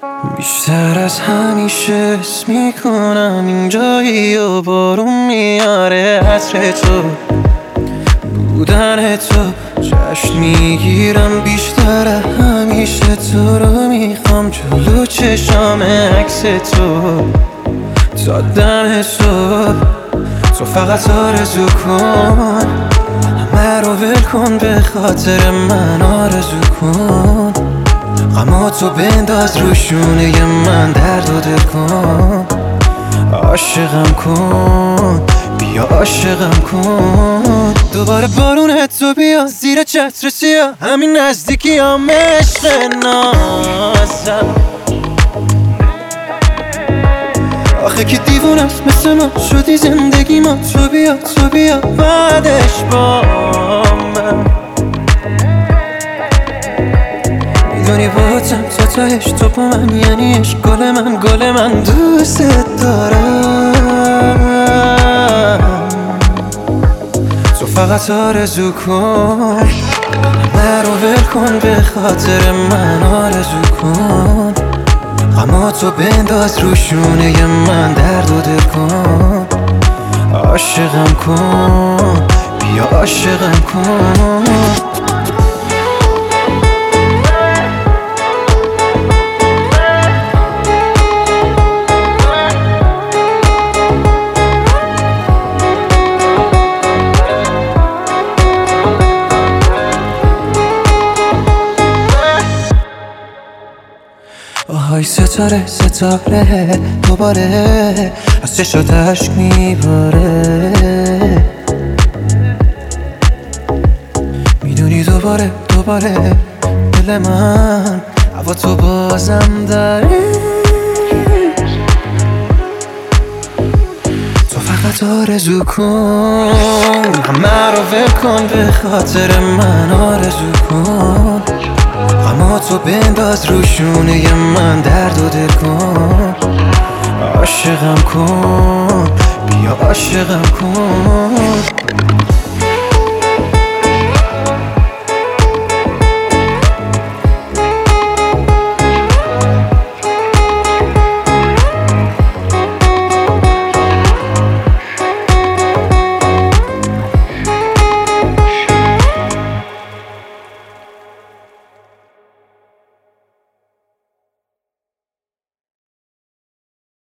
بیشتر از همیشه حس میکنم اینجایی و بارون میاره عطر تو بودن تو جشن میگیرم بیشتر همیشه تو رو میخوام جلو چشام عکس تو تا دم صبح تو فقط آرزو کن همه رو ول کن به خاطر من آرزو کن غماتو بنداز رو شونه من درد و دل کن عاشقم کن بیا عاشقم کن دوباره بارون تو بیا زیر چتر سیاه همین نزدیکی هم عشق نازم آخه که دیوونست مثل ما شدی زندگی ما تو بیا بعدش با من میدونی باتم تا تهش تو با من یعنی عشق گل من دوست دارم تو فقط آرزو کن من رو ول کن به خاطر من آرزو کن غماتو بنداز رو شونه من درد و دل کن عاشقم کن بیا عاشقم کن آهای ستاره دوباره از چشات عشق میباره میدونی دوباره دل من هوا تو بازم داره تو فقط آرزو کن همه رو ول کن به خاطر من آرزو کن غماتو بنداز رو شونه من درد و دل کن عاشقم کن بیا عاشقم کن